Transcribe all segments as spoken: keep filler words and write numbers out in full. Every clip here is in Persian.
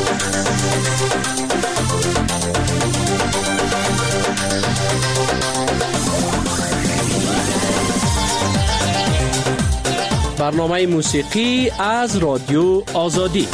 برنامه موسیقی از رادیو آزادی.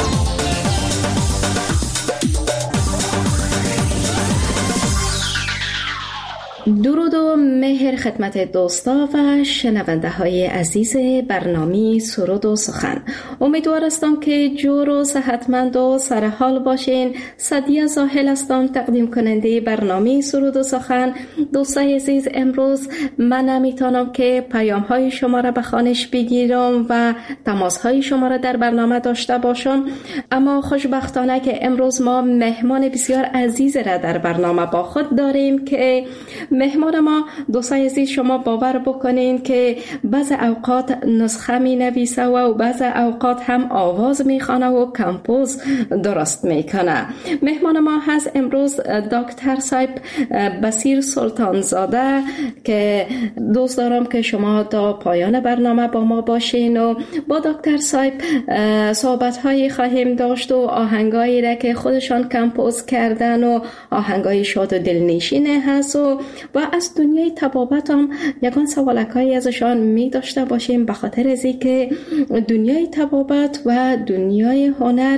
درود و مهر خدمت دوستا و شنونده های عزیز برنامه سرود و سخن. امیدوار هستم که جور و صحتمند و سرحال باشین. سعدیه زاهل هستم، تقدیم کننده برنامه سرود و سخن. دوستای عزیز، امروز من نمیتونم که پیام های شما را به خوانش بگیرم و تماس های شما را در برنامه داشته باشم، اما خوشبختانه که امروز ما مهمان بسیار عزیز را در برنامه با خود داریم که مهمان ما دوستای عزیز شما باور بکنین که بعض اوقات نسخه می نویسه و بعض اوقات هم آواز می خوانه و کمپوز درست می کنه. مهمان ما هست امروز دکتر صاحب بصیر سلطانزاده که دوست دارم که شما تا پایان برنامه با ما باشین و با دکتر صاحب صحبت هایی خواهیم داشت و آهنگایی را که خودشان کمپوز کردن و آهنگای شاد و دلنشینه هست و و از دنیای طبابت هم یکان سوالکایی ازشان می داشته باشیم، به خاطر از اینکه دنیای طبابت و دنیای هنر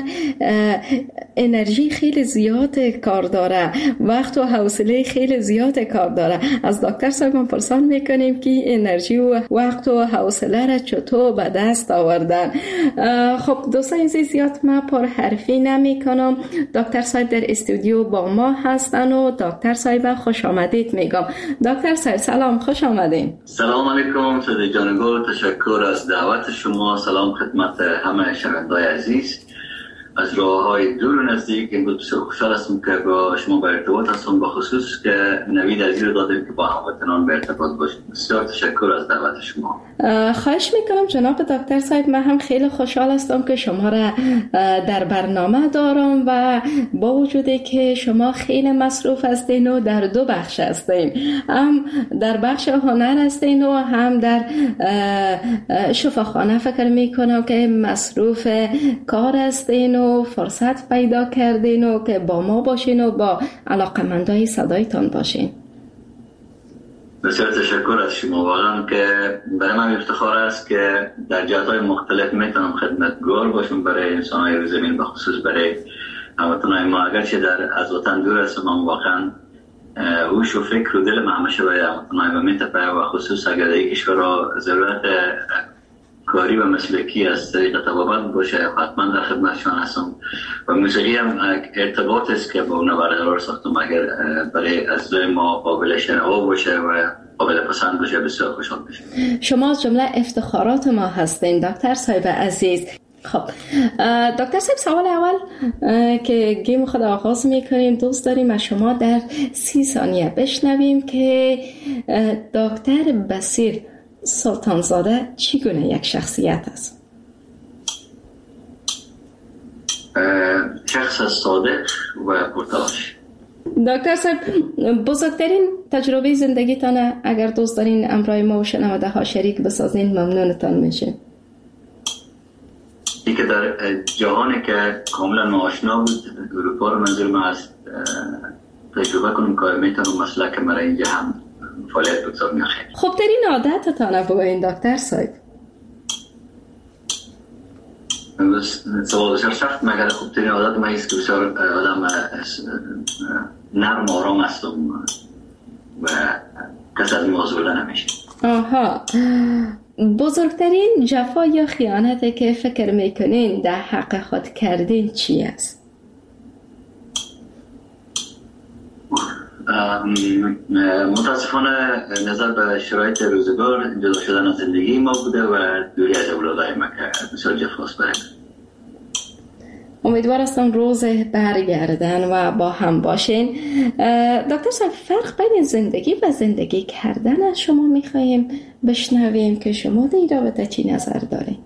انرژی خیلی زیاد کار داره، وقت و حوصله خیلی زیاد کار داره. از دکتر صاحب من پرسان میکنیم که انرژی و وقت و حوصله را چطور به دست آوردن. خب دوستان عزیز، زیاد من پر حرفی نمی کنم. دکتر صاحب در استودیو با ما هستن و دکتر صاحب خوش آمدید میگم. دکتر صاحب سلام، خوش آمدین. سلام علیکم سید جانگل، تشکر از دعوت شما. سلام خدمت همه شنوندگان عزیز از راه‌های دور و نزدیک. امروز بسیار خوشحال هستم که با شما به ارتباط هستم، به خصوص که نوید عزیز رو دادیم که با هموطنان به ارتباط باشیم. بسیار تشکر از دعوت شما. خواهش میکنم جناب دکتر صاحب، من هم خیلی خوشحال هستم که شما را در برنامه دارم و با وجودی که شما خیلی مصروف هستین و در دو بخش هستین، هم در بخش هنر هستین و هم در شفاخانه. فکر میکنم که مصروف کار هستین و فرصت پیدا کردین و که با ما باشین و با علاقمندای صدایتان باشین. بسیار تشکر از شما. واقعا که برای من افتخار است که در جهات‌های مختلف میتونم خدمتگار باشم برای انسان‌های روی زمین، به خصوص برای هموطنان ما. اگرچه در از وطن دور هستم، اما واقعا هوش و فکر و دل من همیشه برای هموطنان ما میتپه و خصوص اگر در کشور ضرورت کاری و مسلکی از طریق طبابت باشه، حتما در خدمتشان هستم. و موسیقی هم ارتباط است که با اون برقرار ساختم. اگر برای اعضای ما قابل شنوا باشه و قابل پسند باشه، بسیار خوشحال میشم. شما از جمله افتخارات ما هستین دکتر صاحب عزیز. خب دکتر صاحب، سوال اول که گیم خود آغاز میکنیم، دوست داریم از شما در سی ثانیه بشنویم که دکتر بصیر سلطانزاده چگونه یک شخصیت است؟ شخص صادق و پرتلاش. دکتر صاحب، بزرگترین تجربه زندگیتان اگر دوست دارین امرای ما و شنونده ها شریک بسازین ممنونتان میشه. این که در جهانی که کاملا ناآشنا بود، اروپا رو منظور ما است، تجربه کنم که میتونم مسلک مرا اینجا هم فعالیت بگذار میخواه. خب ترین عادتتان بگوین دکتر صاحب. سوال بسیار سخت، مگر خوب ترین عادت ما ایست که بسیار آدم نرم آرام هستم و کس از موضوع نمیشه. آها، بزرگترین جفا یا خیانتی که فکر میکنین در حق خود کردین چی است؟ متاسفانه نظر به شرایط روزگار جدا شدن از زندگی ما بوده و دوری از اولادای ما که بسیار جفاست برای امیدوار هستم روز برگردن و با هم باشین. دکتر صاحب، فرق بین زندگی و زندگی کردن از شما میخواییم بشنویم که شما در این رابطه چی نظر دارین؟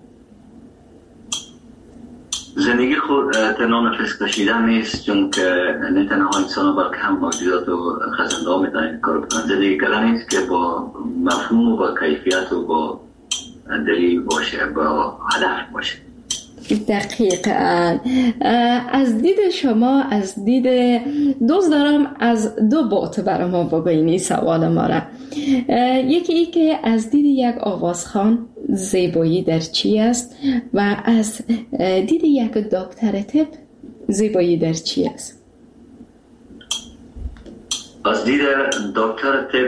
زندگی خود تنها نفس کشیدن نیست، چون که نه تنها انسان ها بلکه هم موجودات و خزنده ها میتونن کار بکنن. زندگی کردن نیست که با مفهوم و با کیفیت و با دلیل باشه، با هدف باشه. دقیقاً. از دید شما، از دید دوست دارم از دو بعد برای ما بگوین سوال ما را. یکی ای که از دید یک آوازخوان زیبایی در چی است و از دید یک دکتر طب زیبایی در چی است؟ از دید دکتر طب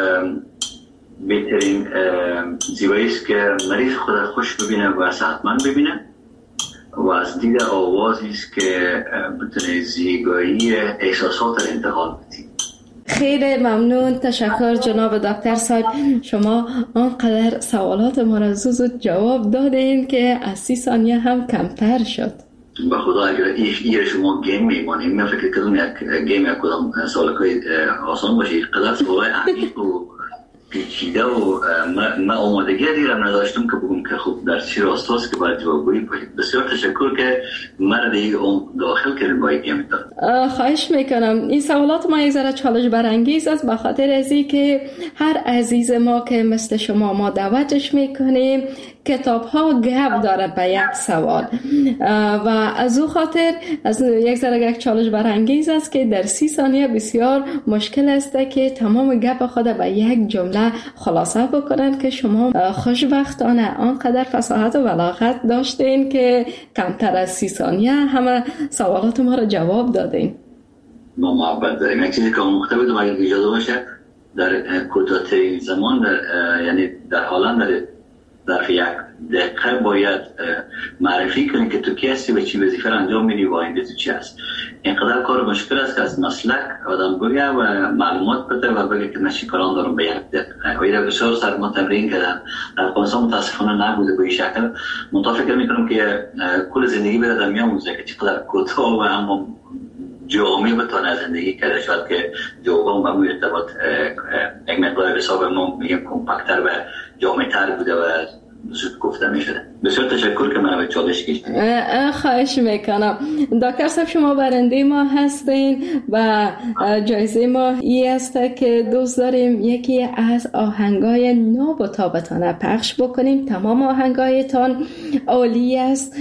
بهترین زیبایی است که مریض خود خوش ببینه و صحتمند ببینه، و از دید آوازی است که بتونه زیبایی احساسات را انتقال بده. خیلی ممنون، تشکر جناب دکتر صاحب. شما آنقدر سوالات ما را زود جواب دادین که از سی ثانیه هم کمتر شد. به خدا اگر این شما گیم میمانیم، من فکر کردم یک گیم یک کدام سوالکای آسان باشه، قدر سوالای عمیق و پیچیده و من آمادگی دیرم نداشتم که بگم که خوب در چی راستاست که باید جوابگویی کنید. بسیار تشکر که مرا دیگه داخل کردن با یک گیم داد. خواهش میکنم. این سوالات ما یک ذره چالش برانگیز است، به خاطر ازی که هر عزیز ما که مثل شما ما دعوتش میکنیم کتاب ها گپ داره به یک سوال و از او خاطر از یک ذره یک چالش برانگیز است که در سی ثانیه بسیار مشکل است که تمام گپ خود به یک جمله خلاصه بکنن که شما خوشبختانه آنقدر فصاحت و بلاغت داشتین که کمتر از سی ثانیه همه سوالات ما را جواب دادین. ما محبت داریم. یک چیزی که مختلف دو اگر اجازه باشه در کوتاه‌ترین زمان در یعنی در حالا در در یک دقیقه باید معرفی کنی که تو کی هستی و چی وظیفه انجام میدی و آینده تو چی هست. اینقدر کار مشکل است که از مسلک آدم بگه و معلومات بده و بگه که من چی کاران دارم به یک دقیقه. و اینا بسیار سر ما تمرین کردن. در افغانستان متاسفانه نبوده به این شکل. من فکر میکنم که کل زندگی بره در میاموزه که چقدر کوتاه و اما جامعه بتونه زندگی کرده، شاید که جوابم با موی ارتباط یک مقدار حساب ما میگم کمپکتر و جامعه تر بوده و زود گفته میشده. بسیار تشکر که من به چالش کشیدید. خواهش میکنم. دکتر صاحب شما برنده ما هستین و جایزه ما این است که دوست داریم یکی از آهنگای نو و تابتانه پخش بکنیم. تمام آهنگایتان عالی است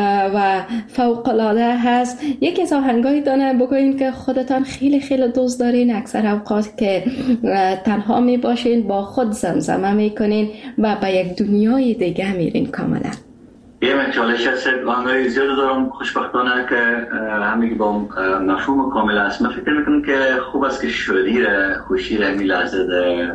و فوق العاده هست. یکی از آهنگای دانه بگوین که خودتان خیلی خیلی دوست دارین، اکثر اوقات که تنها می باشین با خود زمزمه میکنین و به یک دنیای دیگه میرین کاملا. یه من چالش هست، آهنگای زیاد دارم خوشبختانه که همگی با مفهوم کامل است. من فکر میکنم که خوب است که شادی را خوشی را می لحظه در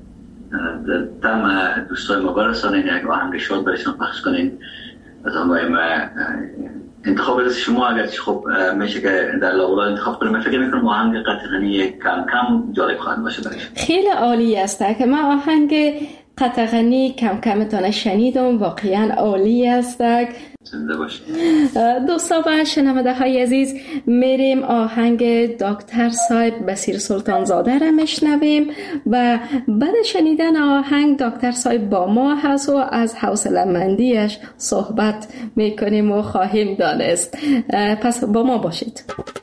تم دوستای ما برسانین، یک آهنگ شاد برشان پخش کنین. از آنگاه ما انتخاب از شما اگر خب میشه که در لاغولا انتخاب کنیم. من فکر میکنم آهنگ قطغنی کم کم جالب خواهد باشه برش. خیلی عالی است که من آهنگ قطغنی کم کمتان شنیدم، واقعا عالی است. زنده باشید دوستان و شنونده های عزیز، میریم آهنگ دکتر صاحب بصیر سلطان زاده را میشنویم و بعد شنیدن آهنگ دکتر صاحب با ما هست و از حوصله مندیش صحبت میکنیم و خواهیم دانست. پس با ما باشید.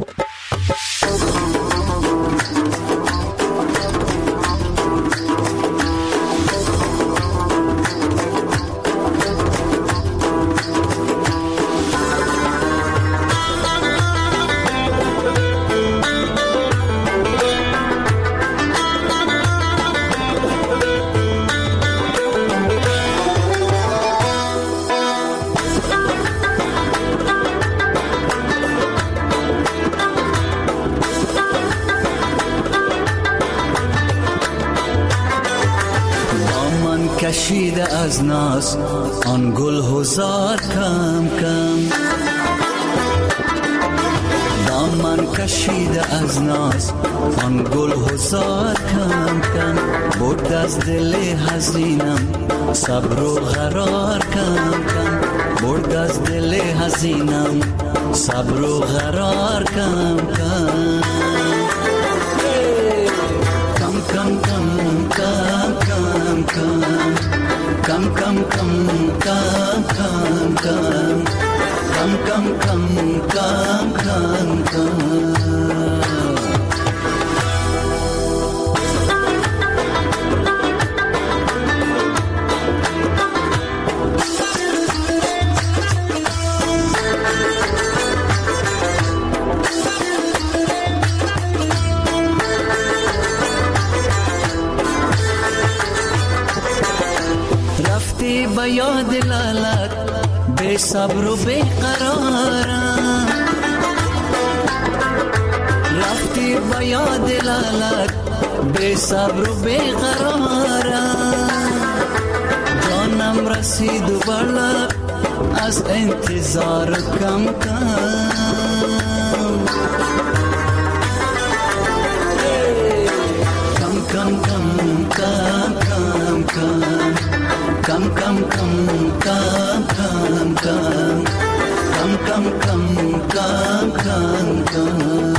کشیده از ناز آن گل هزار کم کم، دامن کشیده از ناز آن گل هزار کم کم، برد از دل حزینم صبر و قرار کم کم، برد از دل حزینم صبر و قرار کم کم کم کم کم کم کم کم Come, come, come, come, come, come, come, come, come, come, come. به یاد لالت بے صبر و بے قرارم، رفتی به یاد لالت بے صبر و بے قرارم، جانم رسید و برلب از انتظار کم کم، کم کم کم کم کم کم کم کم کم کم کم کم کم کم کم.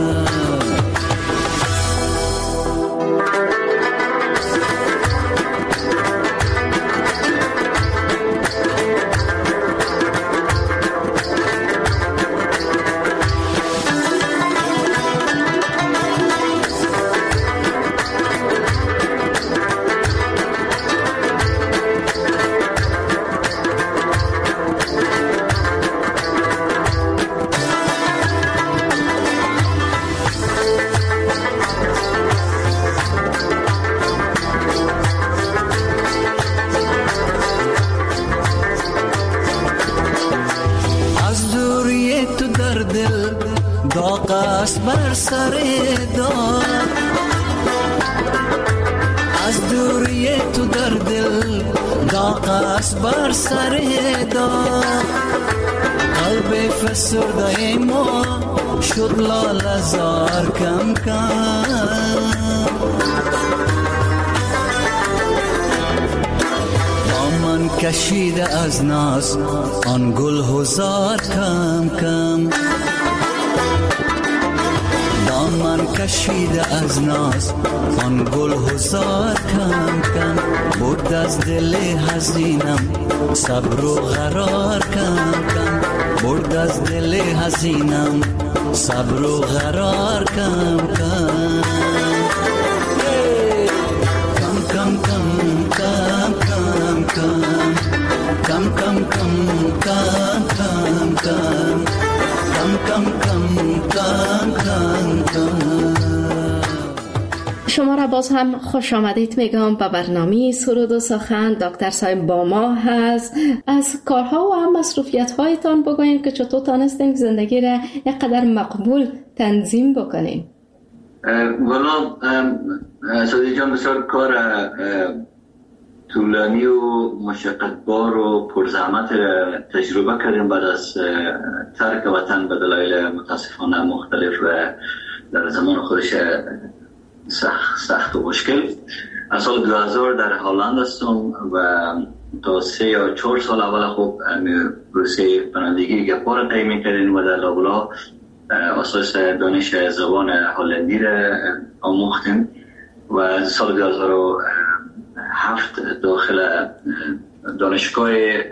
بر سر دار از دوری تو در دل داغ است بر سر دار، قلب فسرده ما شد لاله زار کم کم، دامن کشیده از ناز آن گل هزار کم کم، من کشیده از ناز آن گل هزار کم کم، برد از دل حزینم صبر و قرار کم کم، برد از دل حزینم صبر و قرار کم کم، کم کم کم کم کم کم کم کم کم کم کم کم کم کم کم کم. شما را باز هم خوش آمدید میگم به برنامه سرود و سخن. دکتر صاحب با ما هست. از کارها و هم مصروفیت هایتان بگوین که چطور تانستین زندگی را یک قدر مقبول تنظیم بکنین. والا سادی جان بسیار کار طولانی و مشقتبار و پرزحمت تجربه کردیم بعد از ترک وطن به دلایل متاسفانه مختلف و در زمان خودش سخت سخت و مشکل. از سال دو هزار در هلند هستم و تا سه یا چهار سال اول خوب پروسه پناهندگی گپا را طی می‌کردیم و در لابلا اساس دانش زبان هلندی را آموختیم و سال دو هزار و هفت داخل دانشگاه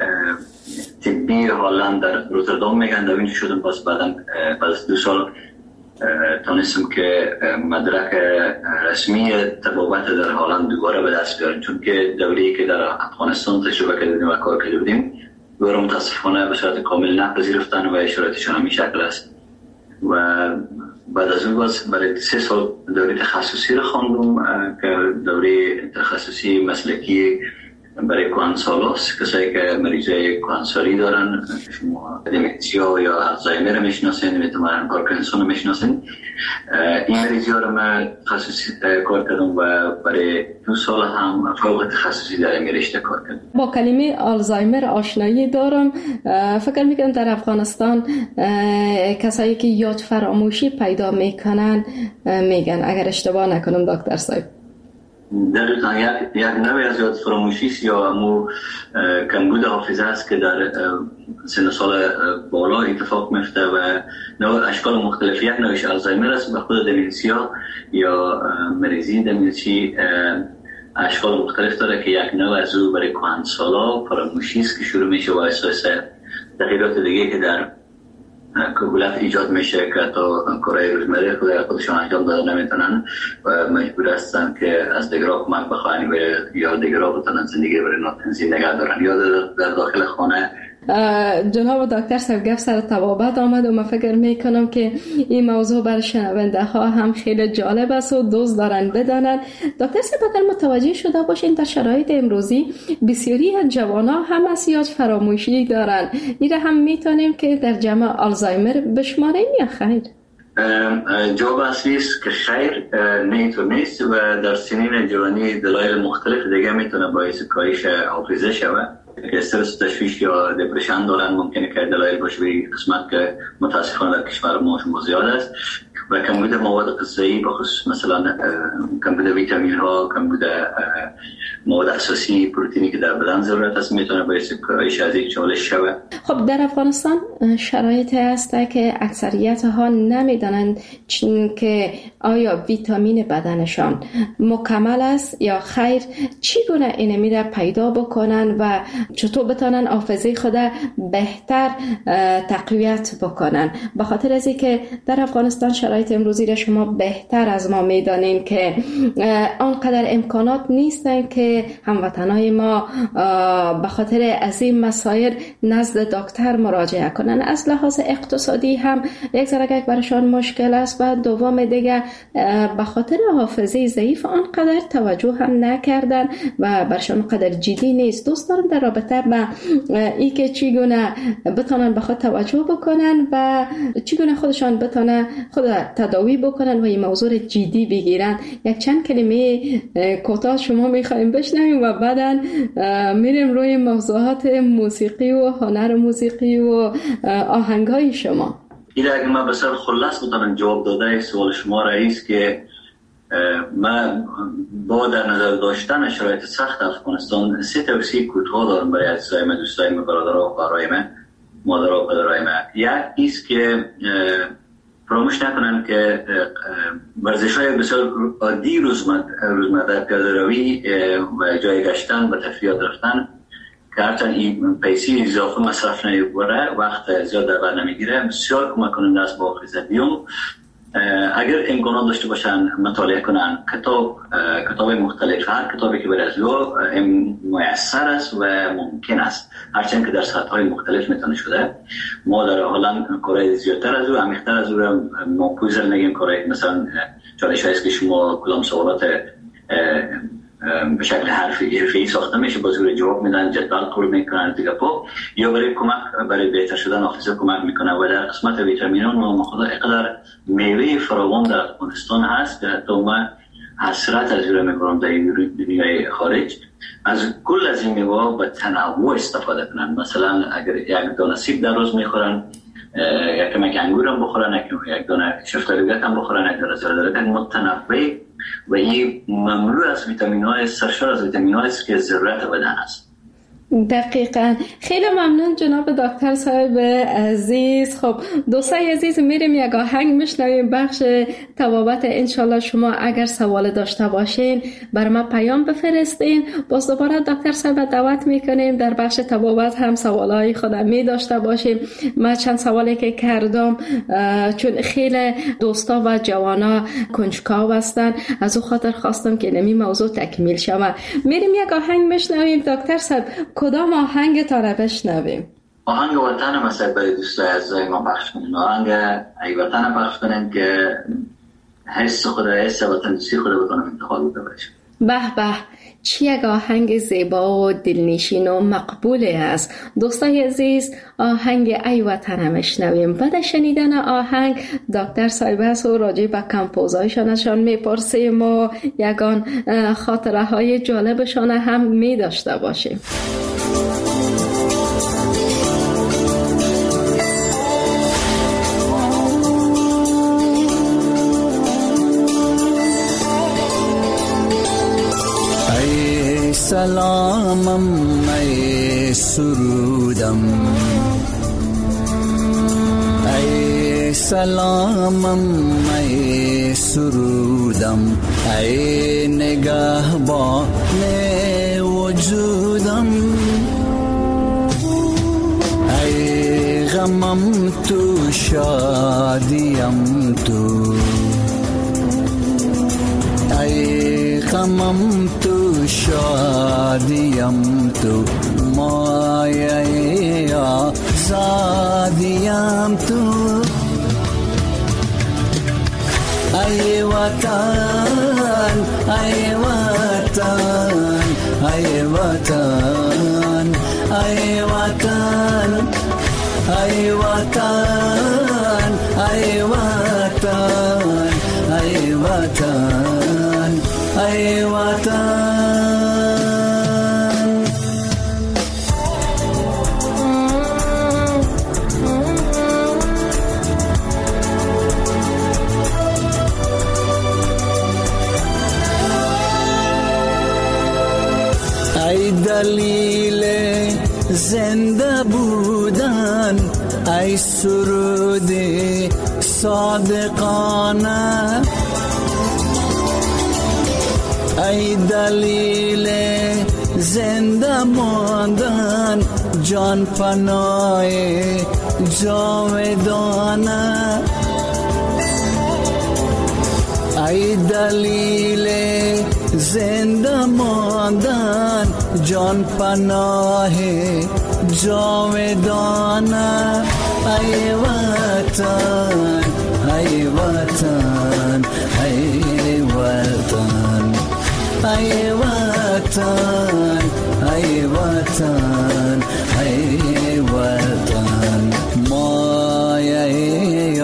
طبی هلند در روتردام میگن دوین شدم. پس بعدم بعد از دو سال تانستم که مدرک رسمی طبابت در هلند دوباره به دست بیارم، چون که دوره‌ای که در افغانستان تجربه کردیم و کار کرده بودیم دوباره متاسفانه به صورت کامل نپذیرفتن و شرایطشان همین شکل است. و بعد از اون باز برای سه سال دوره تخصصی رو خواندم که دوره تخصصی مسلکی برای کهنسالاست، کسایی که مریضای کهنسالی دارن، شما دمنسیا یا الزایمر میشناسین، میتونن پارکینسون رو میشناسین. این مریضی ها رو من تخصصی کار کردم و برای دو سال هم فوق تخصصی در این رشته کار کردم. با کلمه آلزایمر آشنایی دارم. فکر میکنم در افغانستان کسایی که یاد فراموشی پیدا میکنن میگن، اگر اشتباه نکنم دکتر صاحب. دقیقا یک, یک نوعی از یاد فراموشی یا مو کمبود حافظه است که در سن سال بالا اتفاق میفته و نوع اشکال مختلف. یک نوعش آلزایمر است و خود دمنسیا یا مریضی دمنسی اشکال مختلف داره که یک نوع از او برای کهنسالا فراموشی است که شروع میشه و اساس تغییرات دیگه که در کهولت ایجاد میشه که تا کارهای روزمره خودشان انجام داده نمیتونن و مجبور هستن که از دیگرها کمک بخواهن یا دیگرها بتونن زندگی برای تنظیم نگه دارن یا در داخل خانه جناب دکتر صاحب گفت سر طبابت آمد و من فکر میکنم که این موضوع برای شنونده ها هم خیلی جالب است و دوست دارن بدانند. دکتر صاحب اگر متوجه شده باشین در شرایط امروزی بسیاری از جوانان هم اسیاج فراموشی دارن، این را هم میتونیم که در جمع آلزایمر بشماریم یا خیر؟ جواب اصلی است که خیر، نه اینطور نیست و در سنین جوانی دلایل مختلف دیگه میتونه باعث کاهش حافظه شود که استرس، تشویش یا دپرشن دارن. ممکنه که دلایل باشه به قسمت که متاسفانه در کشور ما شما زیاد است و کمبود مواد غذایی بخصوص مثلا کمبود ویتامین ها، کمبود مواد اساسی پروتئینی که در بدن ضرورت است میتونه باعث کاهش از این چالش شود. خب در افغانستان شرایطی هست که اکثریت ها نمیدانند که آیا ویتامین بدنشان مکمل است یا خیر، چگونه این میره پیدا بکنن و چطور بتونن حافظه خود بهتر تقویت بکنن. به خاطر از اینکه در افغانستان شرایط امروزی را شما بهتر از ما میدانین که آنقدر امکانات نیستن که هموطنای ما به خاطر از این مسائل نزد دکتر مراجعه کنن. از لحاظ اقتصادی هم یک ذره برشان مشکل است و دوم دیگه به خاطر حافظه ضعیف آنقدر توجه هم نکردن و برشان قدر جدی نیست. دوست دارم در رابطه با این که چگونه بتونن به خود توجه بکنن و چگونه خودشان بتونن خود تداوی بکنن و این موضوع جدی بگیرن، یک چند کلمه کوتاه شما میخوایم بشنویم و بعداً میریم روی موضوعات موسیقی و هنر موسیقی و آهنگای شما. این اگر من بسر خلاص بتونم جواب داده سوال شما رئیس که من با در نظر داشتن شرایط سخت افغانستان سه توصیه کوتاه دارم برای عزیزای من، دوستای من، برادرها و خواهرای من، مادرها و پدرای من. یک ایست که فراموش نکنن که ورزش‌های بسیار عادی روزمره، پیاده روی و جای گشتن و تفریحات رفتن که هرچند این پیسی اضافه مصرف نمی‌بره، وقت زیاد در بر نمیگیره، بسیار کمک کننده است با حافظه. دیوم اگر امکانات داشته باشن مطالعه کنن کتاب کتاب مختلف، هر کتابی که برای از او میسر است و ممکن است، هرچند که در سطح‌های مختلف میتونه شده. ما در حالا کارهای زیادتر از او، عمیق‌تر از او را ما پوزل نگیم. کارهای مثلا چالش هست که شما کلام سوالات به شکل حرفی حرفی ساخته میشه، با زور جواب میدن، جدول پر میکنن دیگه پا، یا برای کمک برای بهتر شدن حافظه کمک میکنه. و در قسمت ویتامین‌ها ما خدا اینقدر میوه فراوان در افغانستان هست که حتی من حسرت از اون میکنم در این دنیای خارج از کل از این میوه به تنوع استفاده کنن. مثلا اگر یک دانه سیب در روز میخورن، یک کمک انگور هم بخورن، یک دانه شفتالوگت هم بخورن، یک دانه زردالو متنوع و این مملو از ویتامین های، سرشار از ویتامین های است که ضرورت بدن است. دقیقاً. خیلی ممنون جناب دکتر صاحب عزیز. خب دوستای عزیز، میریم یک آهنگ میشنویم بخش طبابت. انشالله شما اگر سوال داشته باشین بر ما پیام بفرستین، باز دوباره دکتر صاحب دعوت میکنیم در بخش طبابت هم سوالای خودم می داشته باشیم. من چند سوالی که کردم چون خیلی دوستا و جوانا کنجکاو هستن، از او خاطر خواستم که نمی موضوع تکمیل شود. میریم یک آهنگ میشنویم. دکتر صاحب کدام آهنگ تا را بشنویم؟ آهنگ وطن مثلا برای دوستای عزیزای ما پخش کنیم. آهنگ ای وطن پخش کنیم که حس خود، حس وطن‌دوستی خود بتونم انتقال بده باشه. به به، چه یک آهنگ زیبا و دلنشین و مقبول است. دوستای عزیز، آهنگ ای وطن میشنویم. بعد شنیدن آهنگ دکتر صاحب و راجع به کمپوزایشانشان میپرسیم و یگان خاطره های جالبشان هم می داشته باشیم. سلامم ای سرودم، ای سلامم ای سرودم، ای نگهبان وجودم، ای غمم تو شادیم تو، ای غمم تو شادیم تو، مایه آزادیم تو. ای وطن ای وطن ای وطن ای وطن ای وطن ای وطن ای وطن ای وطن. ای دلیل زنده بودن، ای سرود صادقانه، ای دلیل زنده ماندن، جان پناه جاودانه، ای دلیل زنده ماندن، جان پناه جاودانه. ای وطن ای وطن ای وطن ای وطن ای وطن ای وطن. مایه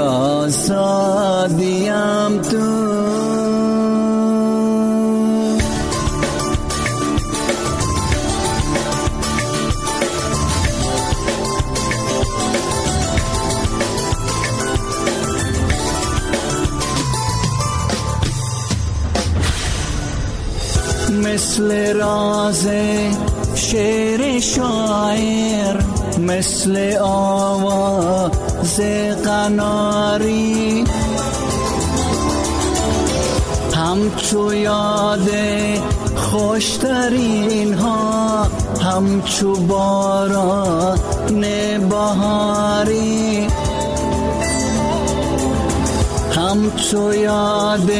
آزادیم تو. مثل راز شعر شاعر، مثل آواز قناری، همچو یاد خوشترین ها، همچو باران بهاری، همچو یاد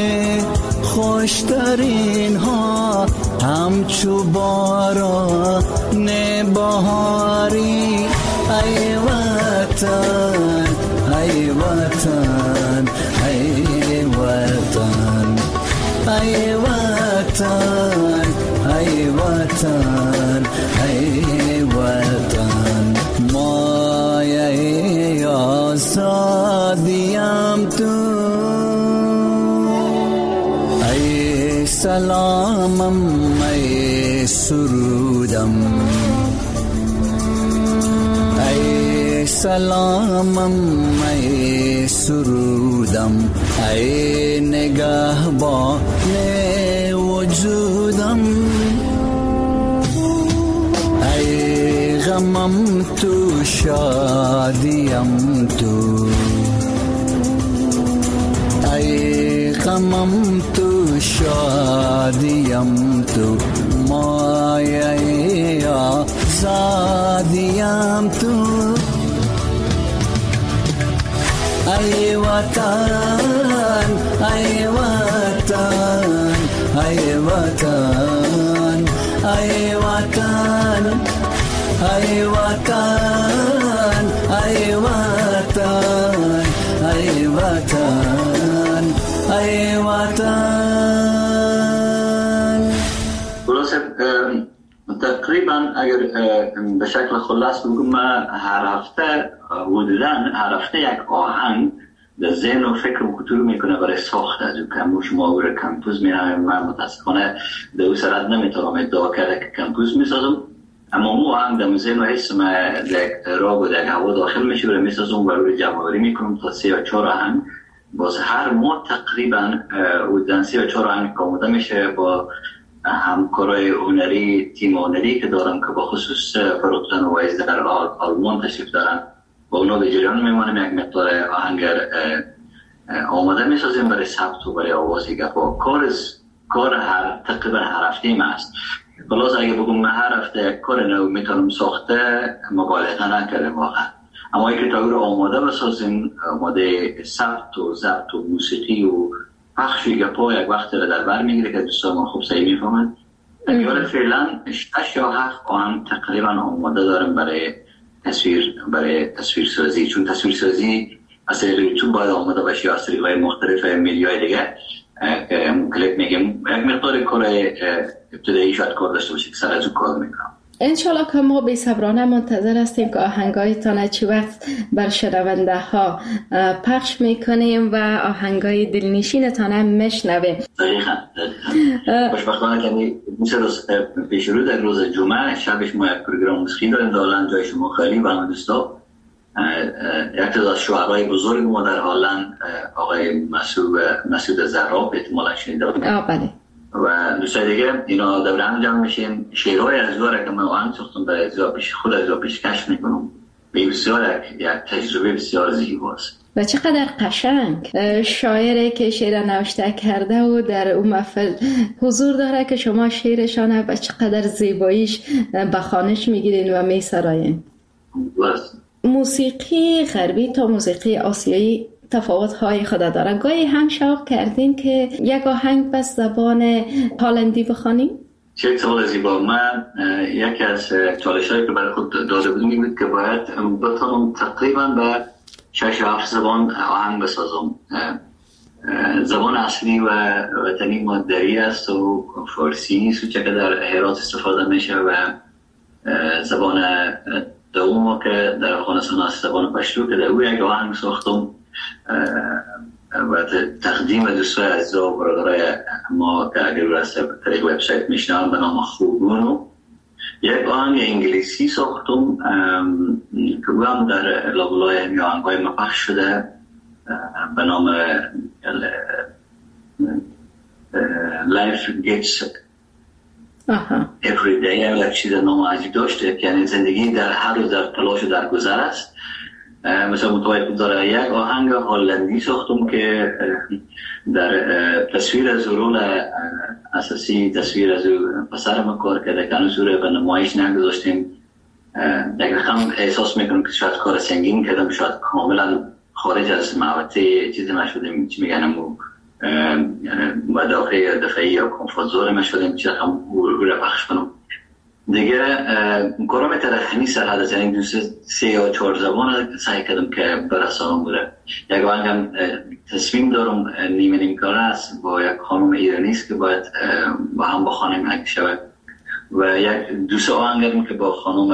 خوشترین ها، همچو باران بهاری. ای وطن ای وطن ای وطن ای وطن ای وطن ای وطن. مایه آزادیم تو. ای سلامم ای سرودم، ای سلامم ای سرودم، ای نگهبان وجودم، ای غمم تو شادیم تو، ای غمم تو شادیم تو. مایه آزادیم تو. ای وطن ای وطن ای وطن ای وطن ای وطن ای وطن ای وطن ای وطن. خلاصه تقریبا اگر به شکل خلاص بگم، من هر هفته حدوداً هر هفته یک آهنگ در ذهن و فکر و کتور میکنه برای ساخت از او کمبوش ماور کمپوز میرم. من متاسفانه در او سرد نمیتونم ادعا کرده که کمپوز میسازم، اما مو هم در ذهن و حس من در راگ و در هوا داخل میشه برای میسازم و روی جمعوری میکنم تا سه یا چهار آهنگ. باز هر ماه تقریبا حدوداً سه یا چهار آهنگ کاموده میشه با همکارای هنری، تیم هنری که دارم که با خصوص فروختن و ویز در آلمان تشریف دارن، با اونا به جریان میمانیم. یک مقدار آهنگر آماده میسازیم برای ثبت و برای آوازی گپا. کار کار هر تقریبا هر هفته ما است. خلاص اگه بگم من هر هفته یک کار نو میتونم ساخته، مبالغه نکردم واقعا. اما اگه تا رو آماده بسازیم، آماده ثبت و ضبط و موسیقی و پخش گپا یک وقت رو در بر میگیره که دوستان ما خوب صحیح میفهمند. اگر فعلا شش یا هفت آهنگ تقریبا آماده دارم برای تصویر برای تصویر سازی، چون تصویر سازی از طریق یوتیوب باید آماده باشه یا از طریق‌های مختلف میدیای دیگه که کلیپ میگم یک مقدار کار ابتدایی شاید کار داشته باشه که سر از اون کار میکنم. انشالله که ما بی صبرانه منتظر هستیم که آهنگایتان چی وقت بر شنونده ها پخش میکنیم و آهنگای دلنشینتان هم میشنویم. دقیقاً دقیقاً خوشبختانه که مثل روز پیش رو در روز جمعه شبش ما یک پروگرام موسیقی داریم در هلند جای شما خالی و همه دوستا یک از شعرهای بزرگ ما در هلند آقای مسعود مسعود زهراب احتمالاً شنیده بودید. بله. و دوستای دیگه اینا دور هم جمع میشیم، شعرهای از داره که من آهنگ ساختم برای ازا پیش خود ازا پیشکش میکنم. بسیار یک تجربه بسیار زیباست و چقدر قشنگ. شاعری که شعر نوشته کرده و در اون محفل حضور داره که شما شعرشانه و چقدر زیباییش بخوانش میگیرین و میسراین. موسیقی غربی تا موسیقی آسیایی تفاوت‌های خود داره. گاهی هم شوق کردین که یک آهنگ بس زبان هلندی بخوانیم؟ چه سوال زیبا. من یکی از چالش‌هایی که برای خود داده بودم این بود که باید بتونم تقریباً به شش هفت زبان آهنگ بسازم. زبان اصلی و وطنی ما دری است و فارسی نیست و چه که در هرات استفاده میشه و زبان دوم که در افغانستان است زبان پشتو که در او یک آهنگ ساختم و تقدیم دوستای عزیز و برادرای ما که اگر از طریق وبسایت میشنوند به نام خوبونو یک آهنگ انگلیسی ساختم که او هم در لابلای همی آهنگای ما پخش شده به نام Life Gets Every Day. یک چیز نام عجیب داشته که یعنی زندگی در هر روز در تلاش و در گذر است. مثلا متوجه داره یک آهنگ هلندی ساختم که در تصویر از رول اساسی تصویر از پسر ما کار کرده که هنوز رو به نمایش نگذاشتیم. یک رقم احساس میکنم که شاید کار سنگین کردم، شاید کاملا خارج از محوطه چیزی ما شدیم چی میگن مدافع دفعی یا کمفورت ما شدیم چی رقم رو پخش کنم دیگه. کارم ترخمی سرحد از این دوست سه یا چهار زبان سعی کردم که برسانم بوده. یک آهنگم تصمیم دارم نیمه نیم کاره است با یک خانم ایرانیست که باید با هم بخوانیم اگه شود و یک دوست آهنگم که با خانم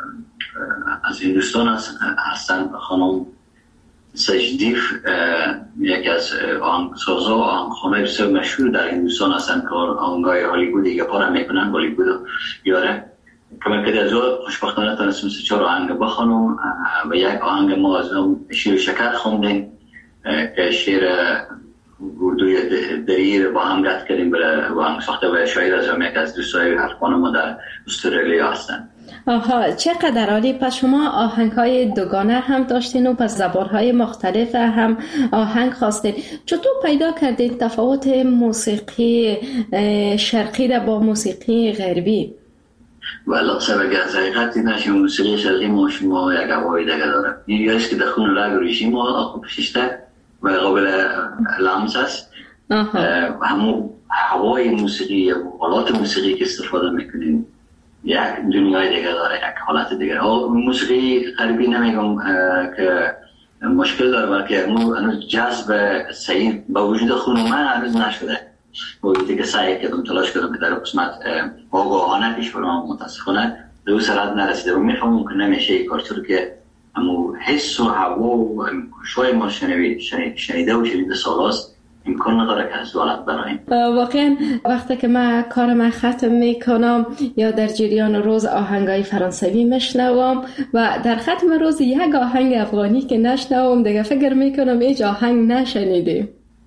از هندوستان هستن خانم سجدیف، یکی از آهنگسازا و آهنگخوانای بسیار مشهور در هندوستان هستن که آهنگای هالیوود دیگه پارا میکنن هالیوود یاره که من که از او خوشبختانه تانستم سه چهار آهنگ بخوانم و یک آهنگ ما از اون شیر شکر خوندیم که شیر اردوی دریر با هم گفت کردیم برای آهنگ ساخته و شاعر از هم یک از دوستای حرفان ما در استرالیا هستن. آها چقدر عالی. پس شما آهنگ‌های دوگانه هم داشتین و پس زبان‌های مختلف هم آهنگ خواستین. چطور پیدا کردین تفاوت موسیقی شرقی را با موسیقی غربی؟ والا سبب از حقیقت این است که موسیقی شرقی ما شما یک هوای دیگه داره. این یاست که در خون رگ ریشی ما آخو پشیشته و قابل لمس است. همون هوای موسیقی و حالات موسیقی که استفاده میکنیم یک دنیای دیگه داره، یک حالت دیگه. موسیقی غربی نمیگم که مشکل داره بلکه هنوز جذب صحیح با وجود خون من هنوز نشده. وقتی که سعی کردم تلاش کردم که در قسمت آگاهانه پیش برم متاسفانه به اون سرعت نرسیده و میفهمم که نمیشه این کار چون که همون حس و هوا و شوی ما شنیده و شنیده سالاست امکان نداره که از دولت برایم. واقعا وقتی که من کارم ختم میکنم یا در جریان روز آهنگای فرانسوی میشنوم و در ختم روز یک آهنگ افغانی که نشنوم دیگه فکر میکنم هیچ آهنگ نشنیدیم.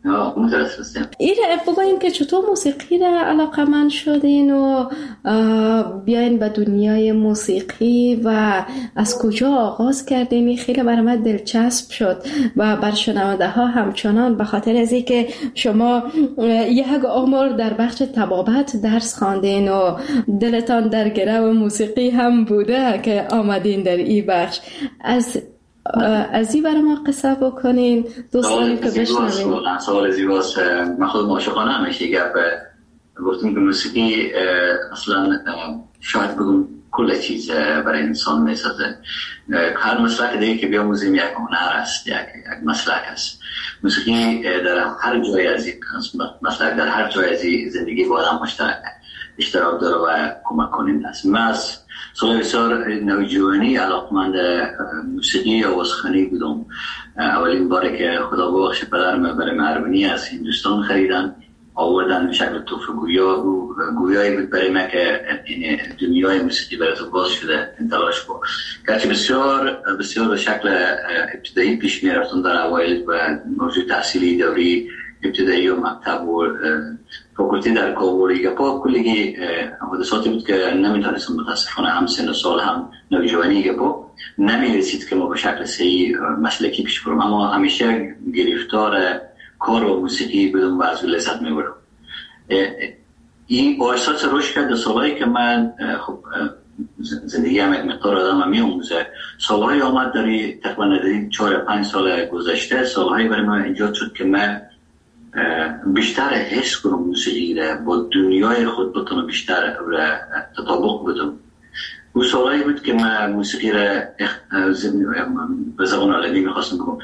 این بگویم که چطور موسیقی را علاقه‌مند شدین و بیاین به دنیای موسیقی و از کجا آغاز کردین؟ خیلی برای من دلچسب شد و بر شنونده ها همچنان به خاطر از اینکه شما یک عمر در بخش طبابت درس خواندین و دلتان در گرو موسیقی هم بوده که آمدین در این بخش. از از این برای ما قصه بکنین دوستانی که بشنوین. سوال زیباست. من خود معاشقانه همیشه گفت گفتم که موسیقی اصلا شاید بگم کل چیز برای انسان میسازه. هر مسلک دیگه که بیاموزیم یک هنر است، یک یک مسلک است. موسیقی در هر جای از این مسلک در هر جای از زندگی با آدم مشترک اشتراک داره و کمک کننده است. من از سال بسیار نوجوانی علاقمند موسیقی آوازخوانی بودم. اولین باره که خدا ببخشه پدرم برای مهربانی از هندوستان خریدن آوردن به شکل تحفه گویا و گویایی بود برای من که این دنیای موسیقی برای تو باز شده تلاش بود. گرچه بسیار بسیار به شکل ابتدایی پیش می رفتم در اوایل و موضوع تحصیلی دوری ابتدایی و مکتب و فاکولتی در کابل گپا کلی حادثاتی بود که نمیتونستم متاسفانه هم سن و سال هم نوجوانی گپا نمیرسید که ما به شکل صحیح مسلکی پیش برم، اما همیشه گرفتار کار و موسیقی بدون و از لذت میبرم. این با احساس رشد کرد. سالهایی که من خب زندگی هم یک مقدار آدم هم میاموزه، سالهایی آمد داری تقریبا داری چهار پنج سال گذشته، سالهایی برای من ایجاد شد که من بیشتر حس کنم موسیقی را با دنیای خود بتونم بیشتر تطابق بدم. اون سالهایی بود که من موسیقی را به زبان علمی میخواستم بگم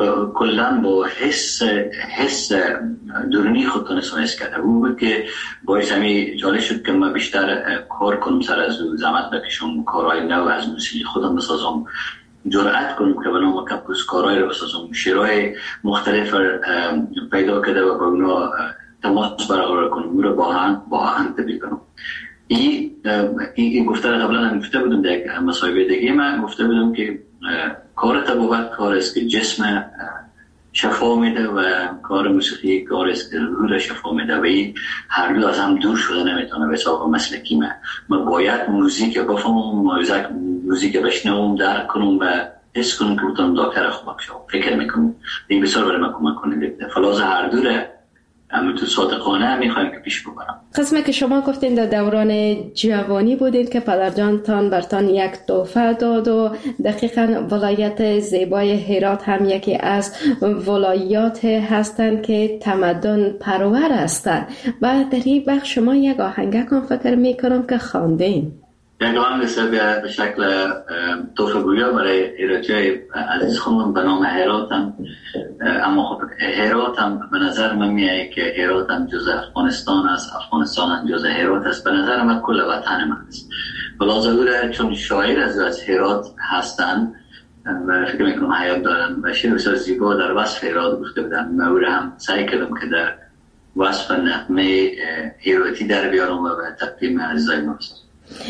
کلن با حس حس درونی خود تونستم حس کرده. اون بود که باعث همی جالب شد که من بیشتر کار کنم، سر از زحمت بکشم، کارهای نو از موسیقی خودم بسازم، جرأت کنم که به نام کپوس کارهای رو بسازم، شعرهای مختلف پیدا کرده و با اونا تماس برقرار کنم، اون رو با هم با هم تبدیل کنم. این این گفته قبلا هم گفته بودم در یک مصاحبه دیگه من گفته بودم که کار طبابت کار است که جسم شفا میده و کار موسیقی کار است که روح را شفا میده و این هر دو از هم دور شده نمیتونه. به حساب مسلکی من من باید موزیک بفهمم، موزیک بشنوم، درک کنم و حس کنم که بتونم دکتر خوب بشم. فکر میکنم این بسیار برای من کمک کننده. فلاز هر دوره همینطور صادقانه میخوایم که پیش ببرم. قسمه که شما گفتین در دوران جوانی بودین که پدرجانتان برتان یک تحفه داد و دقیقاً ولایت زیبای هرات هم یکی از ولایات هستند که تمدن پرور هستند و در این بخش شما یک آهنگک هم فکر میکنم که خواندین. یک آهنگ به شکل تحفه گویا برای هراتی عزیز خانم به نام هرات هم، اما خب هرات هم به نظر من میاد که هرات هم جز افغانستان است، افغانستان هم جز هرات است. به نظر من کل وطن من است. بلازوره چون شاعر از از هرات هستن و فکر میکنم حیات دارن و شعر بسیار زیبا در وصف هرات گفته بودن. من او هم سعی کردم که در وصف نغمه هراتی در بیارم و به تقدیم عزیزای ما رسانم.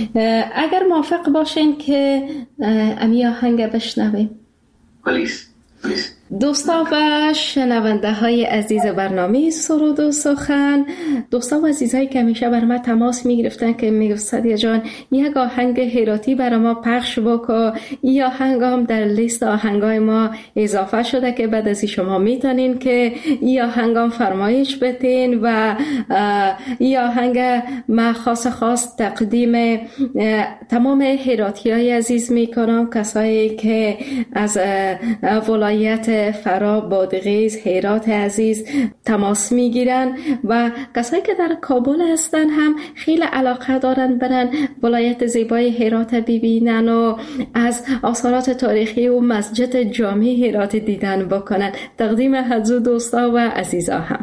اگر موافق باشین که امی آهنگ بشنویم. پلیس پلیس. دوستا و شنونده های عزیز برنامه سرود و سخن، دوستا و عزیزایی که همیشه بر ما تماس می گرفتن که می گفت سعدیه جان یک آهنگ هراتی برای ما پخش بکن. این آهنگ هم در لیست آهنگای ما اضافه شده که بعد از شما میتونین که این آهنگ هم فرمایش بتین و این آهنگ ما خاص خاص تقدیم تمام هراتی های عزیز می کنم، کسایی که از ولایت فرا، بادغیس، هرات عزیز تماس میگیرن و کسایی که در کابل هستن هم خیلی علاقه دارن برن ولایت زیبای هرات ببینن و از آثارات تاریخی و مسجد جامع هرات دیدن بکنن. تقدیم حضور دوستا و عزیزا هم.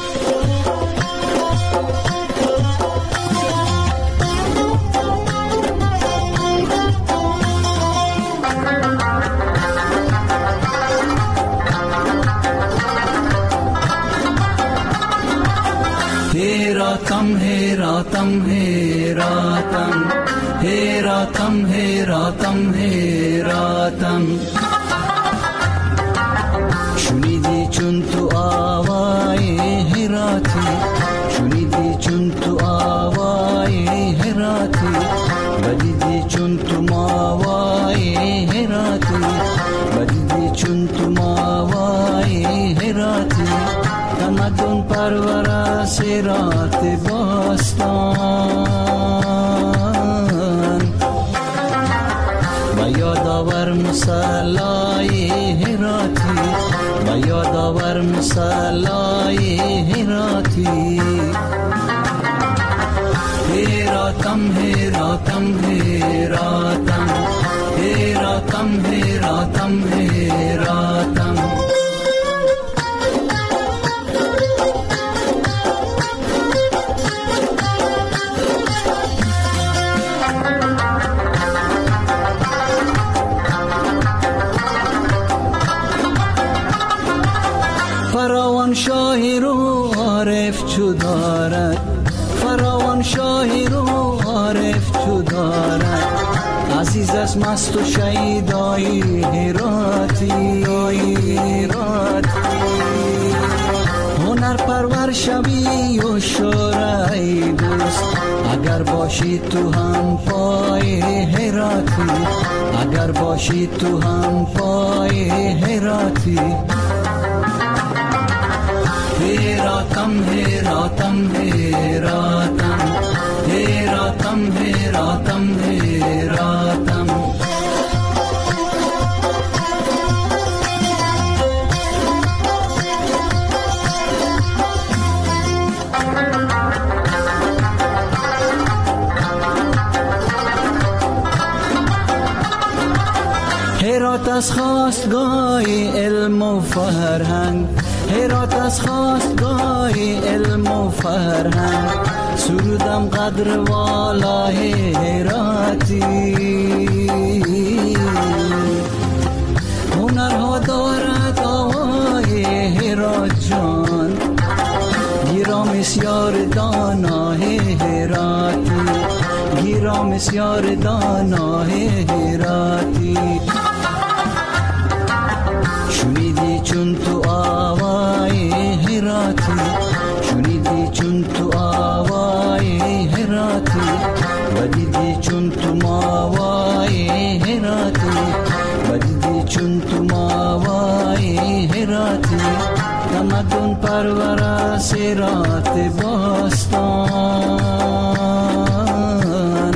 Heratam, heratam, heratam, heratam, heratam, heratam. Shunidi chun tu aawaye herati, shunidi chun tu aawaye herati, badidi chun tu maawaye herati, badidi chun tu maawaye herati. تمدن پرورش رات باستان و یادآور مصلای هراتی و یادآور مصلای هراتی. هراتم هراتم هراتم هراتم هراتم هراتم فراوان شاهی رو عارف چو دارد فراوان شاهی رو عارف چو دارد عزیز از مست و شیدایی هراتی هراتی هنر پرور شوی و شورای دوست اگر باشی تو هم پای هراتی اگر باشی تو هم پای هراتی هراتم هراتم هراتم هراتم هراتم هراتم هرات از خواستگاه علم و فرهنگ هرات از خواستگاه علم و فرهنگ سرودم قدر والای هراتی هنرها دارد آوای هرات جان گیرام بسیار دانای هراتی گیرام بسیار دانای هراتی شنیدی چون تو آوای هراتی شنیدی چون تو آوای هراتی و دیدی چون تو ماوای هراتی و دیدی چون تو ماوای هراتی تمدن پرور هرات باستان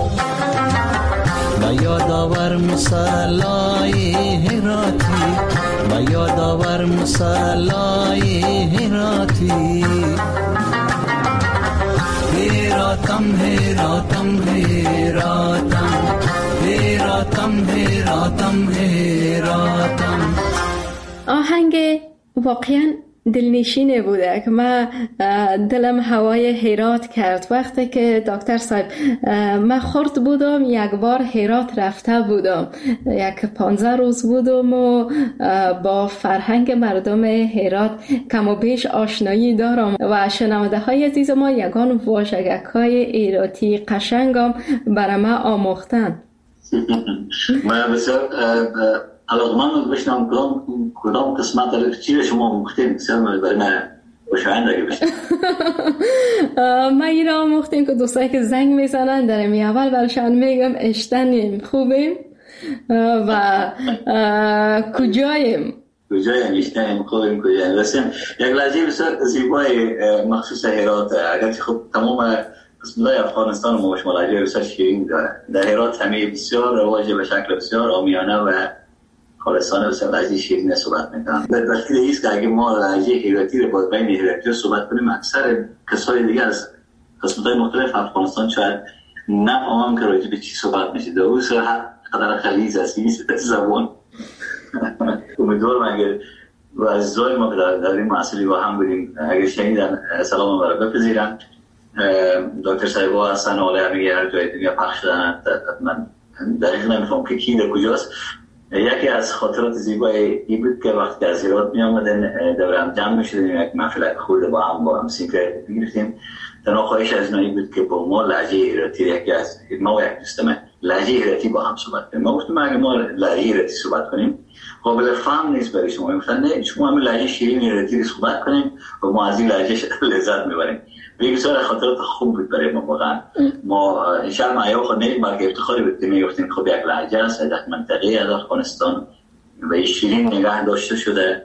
و یادآور مصلای هراتی و یادآور مصلای هراتی هراتم هراتم هراتم هراتم هراتم هراتم. آهنگ واقعا دلنشینه بوده که من دلم هوای هرات کرد. وقتی که دکتر صاحب من خرد بودم یک بار هرات رفته بودم، یک پانزده روز بودم و با فرهنگ مردم هرات کم و بیش آشنایی دارم و شنونده های عزیز ما یگان واژگک های ایراتی قشنگم برای من آموختن. من بسیار علاقمند بشنم کدام کدام قسمت رو چی شما مختیم بسیار برای من خوشایند اگه بشنم. من این را آموختیم که دوستایی که زنگ میزنن در می اول برشان میگم اشتنیم خوبیم و کجاییم کجاییم اشتنیم خوبیم کجاییم رسیم. یک لحظه بسیار زیبای مخصوص هرات اگرچه خب تمام قسمت‌های افغانستان ما شما لحظه بسیار شیرین داره. در هرات همه بسیار رواج به شکل بسیار عامیانه و خالصانه بسیار لحظه شیرین صحبت میکنم. در دلیل ایست که اگه ما لحظه هراتی رو با بین هراتی صحبت کنیم اکثر کسای دیگه از قسمت‌های مختلف افغانستان شاید نفهمم که راجع به چی صحبت میشه. در اون صورت قدر خلیز است این زبان. امیدوارم اگر و عزیزای ما که در این محصولی با هم بودیم اگر شنیدن سلام ما رو بپذیرن. دکتر صاحبا هستن حالا همه هر جای دنیا پخش شدن. من دقیق نمیفهم که کی در کجاست. یکی از خاطرات زیبای این بود که وقتی از هرات می آمدن دور هم جمع می شدیم یک محفل خورده با هم با هم سینکرت می‌گرفتیم. تنها خواهش از نایی بود که با ما لهجه هراتی یکی از ما و یک دوستم لهجه هراتی با هم صحبت کنیم. ما گفتم اگه ما لهجه هراتی صحبت کنیم قابل فهم نیست برای شما. گفتن نه شما هم لهجه شیرین هراتی صحبت کنیم و ما از این لهجه لذت میبریم. بسیار خاطرات خوب بود برای ما واقعا. ما ان شاء الله ما خود نیم بلکه افتخاری بود که میگفتیم خب یک لهجه است در منطقه از افغانستان و شیرین نگاه داشته شده.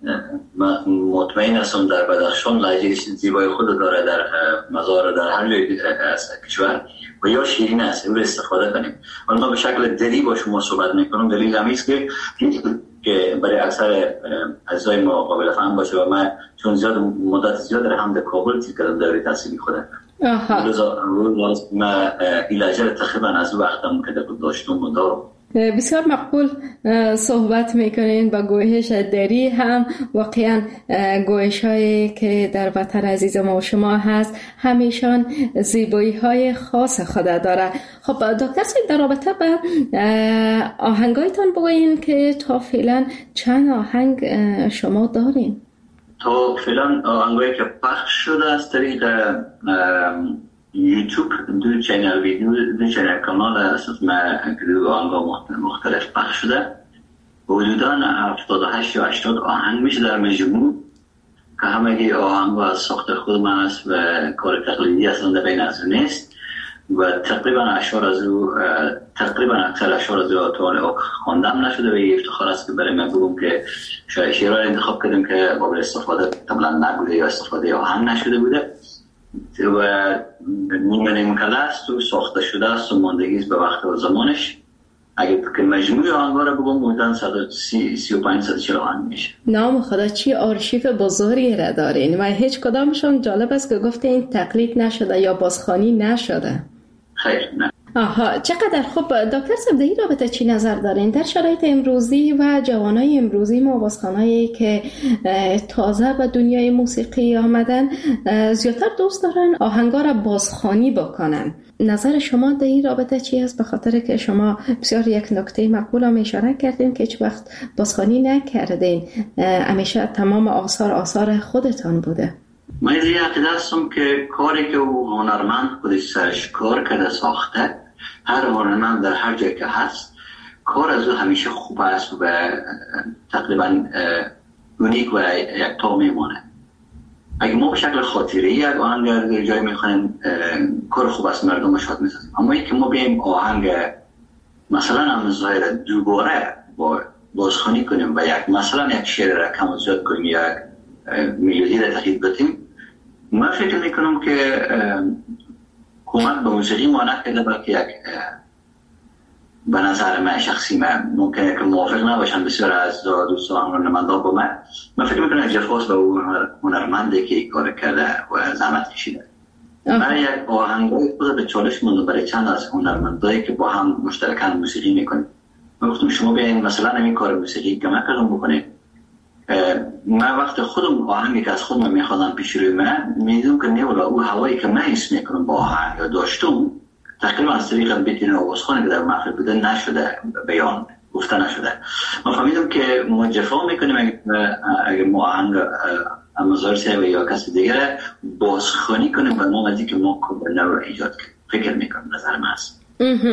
مطمئن هستم در بدخشان لهجه زیبای خود داره، در مزار در هر جای از کشور و یا شیرین است او استفاده کنیم. ولی ما به شکل دلی با شما صحبت میکنم. دلیل همین است که که برای اکثر عزیزای ما قابل فهم باشه و من چون زیاد مدت زیاد در هم در کابل تیر کردم دوره تحصیلی خودم آها روز ما ایلاجه تقریبا از وقتم که داشتم و دارم. بسیار مقبول صحبت میکنین با گویش دری هم واقعا گویش هایی که در وطن عزیز ما و شما هست همیشان زیبایی های خاص خود داره. خب دکتر صاحب در رابطه با آهنگایتان بگوین که تا فعلا چند آهنگ شما دارین؟ تا فعلا آهنگایی که پخش شده از طریق یوتیوب دو چینل ویدیو دو چینل کانال اساس ما دو آهنگ مختلف پخش شده حدوداً هفتاد و هشت یا هشتاد آهنگ میشه در مجموع که همگی آهنگ از ساخت خود من است و کار تقلیدی اصلا در بین از نیست و تقریبا اشعار از او تقریبا اکثر اشعار از او تا خواندم نشده و یه افتخار است که برای من بگم که شاید شعرها انتخاب کردیم که قابل استفاده قبلا نبوده یا استفاده آهنگ نشده بوده و نیمه نیمکله است و ساخته شده است و ماندگیست به وقت و زمانش. اگه که مجموعه آهنگا رو بگم بودن صد و سی و پنج صد و چهل آهنگ میشه. نام خدا چی آرشیف بزرگی را دارین و هیچ کدامشون جالب است که گفته این تقلید نشده یا بازخوانی نشده. خیر نه. آها چقدر خوب. دکتر صاحب در این رابطه چی نظر دارین در شرایط امروزی و جوانای امروزی ما بازخوانایی که تازه به دنیای موسیقی آمدن زیادتر دوست دارن آهنگا را بازخوانی بکنن؟ نظر شما در این رابطه چی است؟ به خاطر که شما بسیار یک نکته مقبول هم اشاره کردین که هیچ وقت بازخوانی نکردین، همیشه تمام آثار آثار خودتان بوده. من از این عقیده هستم که کاری که او هنرمند خودش سرش کار کرده ساخته، هر هنرمند در هر جای که هست کار از او همیشه خوب است و تقریبا اونیک و یک تا میمونه. اگه ما به شکل خاطری یک آهنگ در جای میخوانیم کار خوب است مردم شاد میسازیم، اما اینکه ما بیاییم آهنگ مثلا هم ظاهر دوباره با بازخوانی کنیم و یک مثلا یک شعر را کم و زیاد کنیم یک میلودی را تغییر بدیم، من فکر میکنم که کمک به موسیقی ما نکرده بلکه یک به نظر من شخصی من ممکنه که موافق نباشن بسیار از دوستان هنرمندان با من من فکر میکنم جفاس به اون هنرمنده که کار کرده و زحمت کشیده. من یک آهنگای خود به چالش موندم برای چند از هنرمندایی که با هم مشترکاً موسیقی میکنیم. من گفتم شما بیاین مثلا همین کار موسیقی که من کردم بکنید. من وقت خودم آهنگی که از خودم میخوادم پیش روی من میدونم که نه ولی او هوایی که من حس میکنم با آهنگ داشتم تقریبا از طریق بدون آوازخوانی که در محفل بوده نشده، بیان گفته نشده. ما فهمیدم که ما جفا میکنیم اگه ما آهنگ امازار سیوه یا کسی دیگه بازخوانی کنیم و ما مزید که ما کبرنه رو ایجاد کنیم. فکر میکنم نظر من هست.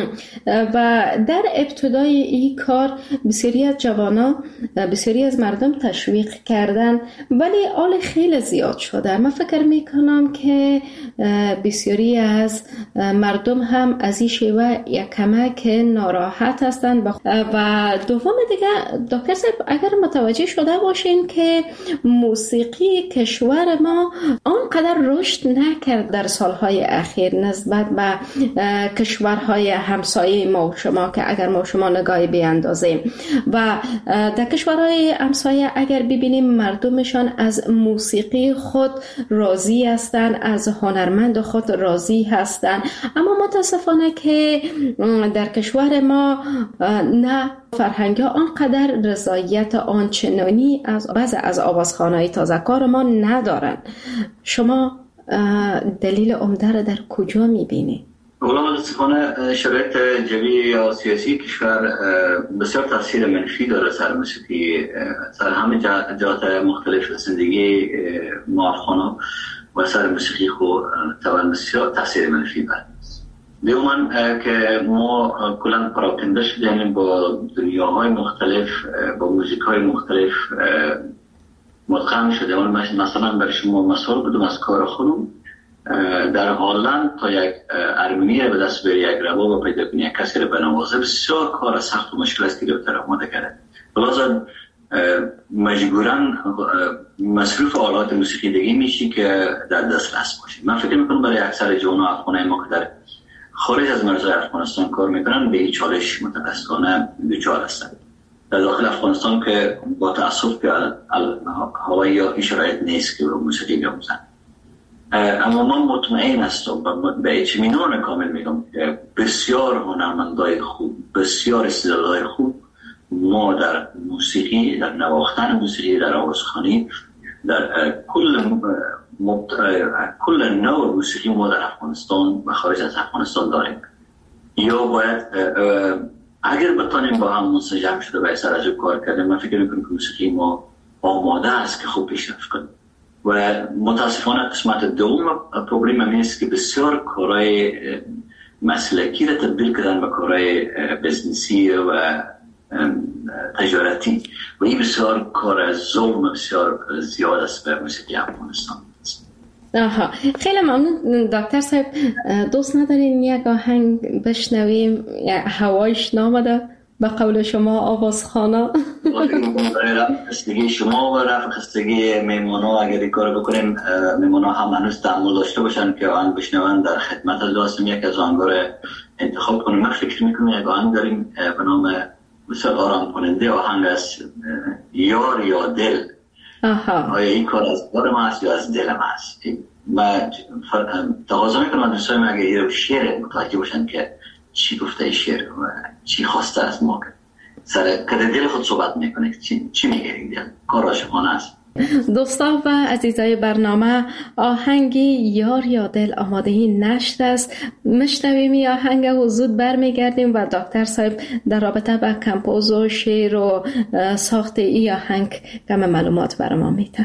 و در ابتدای این کار بسیاری از جوانا بسیاری از مردم تشویق کردن ولی آل خیلی زیاد شده. من فکر میکنم که بسیاری از مردم هم از این شیوه یک کمک ناراحت هستند و دوم دیگه دکتر صاحب اگر متوجه شده باشین که موسیقی کشور ما آنقدر رشد نکرد در سالهای اخیر نسبت به کشورهای همسایه ما و شما که اگر ما و شما نگاهی بیاندازیم و در کشورهای همسایه اگر ببینیم مردمشان از موسیقی خود راضی هستند، از هنرمند خود راضی هستند، اما متاسفانه که در کشور ما نه فرهنگ ها آنقدر رضایت آنچنانی از بعض از آوازخوان‌های تازه‌کار ما ندارن. شما دلیل عمده را در کجا میبینید؟ اولا متاسفانه شرایط جوی یا سیاسی کشور بسیار تاثیر منفی داره سر موسیقی، سر همه جهات مختلف زندگی ما افغانا و سر موسیقی خود طبعا بسیار تاثیر منفی داره. دوما که ما کلا پراکنده شدیم با دنیاهای مختلف، با موزیک‌های مختلف مدغم شده. مثلا برای شما مثال بدم از کار خودم، در هلند تا یک ارمنی به دست بری یک رباب پیدا کنی یک کسی رو بنوازه بسیار کار سخت و مشکل است که به طرف آمده کرده. لازم مجبورن مصروف آلات موسیقی دیگه میشی که در دسترس باشی. من فکر میکنم برای اکثر جوان افغانای ما که در خارج از مرزهای افغانستان کار میکنن به این چالش متاسفانه دچار هستند. در داخل افغانستان که با تأسف که هوایی یا شرایط نیست که موسیقی بیاموزن. اما من مطمئن هستم و به اطمینان کامل میگم که بسیار هنرمندای خوب، بسیار استعدادهای خوب ما در موسیقی، در نواختن موسیقی، در آوازخوانی، در کل مبت... کل نوع موسیقی ما در افغانستان و خارج از افغانستان داریم. یا باید اگر بتانیم با هم منسجم شده و سر از او کار کردیم، من فکر میکنم که موسیقی ما آماده است که خوب پیشرفت کنیم. و متاسفانه قسمت دوم پروبلم هم است که بسیار کارهای مسلکی را تبدیل کردن به کارهای بزنسی و تجارتی و این بسیار کار ظلم بسیار زیاد است به موسیقی افغانستان. آها، خیلی ممنون دکتر صاحب. دوست ندارین یک آهنگ بشنویم؟ هوایش نامده به قول شما آوازخانه. خستگی شما و رفع خستگی میمونا اگر این کار بکنیم، میمونا هم هنوز تحمل داشته باشن که آهنگ بشنون. در خدمت لازم یک از آهنگا انتخاب کنیم. من فکر میکنم یک آهنگ داریم به نام بسیار آرام کننده، آهنگ از یار یا دل. آها. آیا این کار از دل ما است یا از دل ما است؟ من تقاضا میکنم دوستان اگه یه شعر متوجه باشن که چی گفته شعر و چی خواسته از ما، سر کده دل خود صحبت میکنه، چی, چی میگه این دل؟ کار عاشقانه است. دوستان و عزیزای برنامه، آهنگی یار یا دل آماده نشر است. مشنویم این آهنگ و زود برمیگردیم و دکتر صاحب در رابطه با کمپوز و شعر و ساخت این آهنگ کم معلومات برای ما میتن.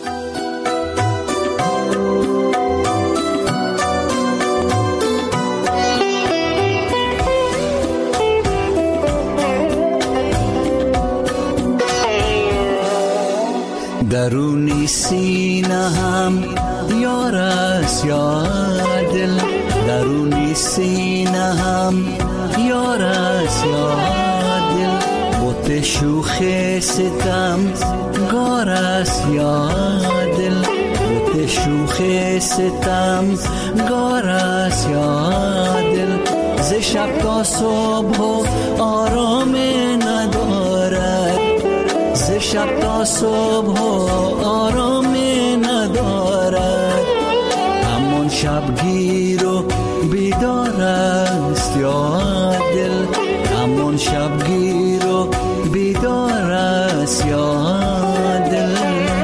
درونی سینه هم یار است یا دل، درونی سینه هم یار است یا دل، بوت شوخ ستم گار است یا دل، بوت شوخ ستم گار است یا دل، ز شب تا صبح آرام ندارد، ز شب تا صبح آرام ندارد، همان شبگیر و بیدار است یا دل، همان شبگیر و بیدار است یا دل.